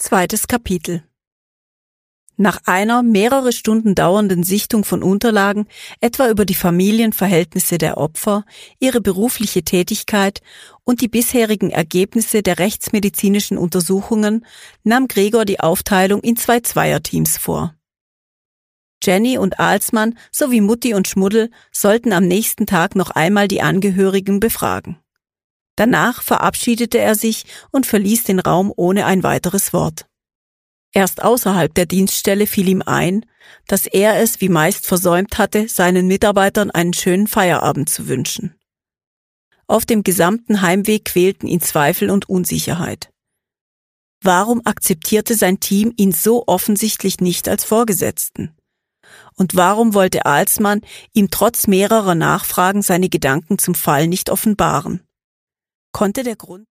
Zweites Kapitel. Nach einer mehrere Stunden dauernden Sichtung von Unterlagen, etwa über die Familienverhältnisse der Opfer, ihre berufliche Tätigkeit und die bisherigen Ergebnisse der rechtsmedizinischen Untersuchungen, nahm Gregor die Aufteilung in 2 Zweierteams vor. Jenny und Alsmann sowie Mutti und Schmuddel sollten am nächsten Tag noch einmal die Angehörigen befragen. Danach verabschiedete er sich und verließ den Raum ohne ein weiteres Wort. Erst außerhalb der Dienststelle fiel ihm ein, dass er es wie meist versäumt hatte, seinen Mitarbeitern einen schönen Feierabend zu wünschen. Auf dem gesamten Heimweg quälten ihn Zweifel und Unsicherheit. Warum akzeptierte sein Team ihn so offensichtlich nicht als Vorgesetzten? Und warum wollte Alsmann ihm trotz mehrerer Nachfragen seine Gedanken zum Fall nicht offenbaren? Konnte der Grund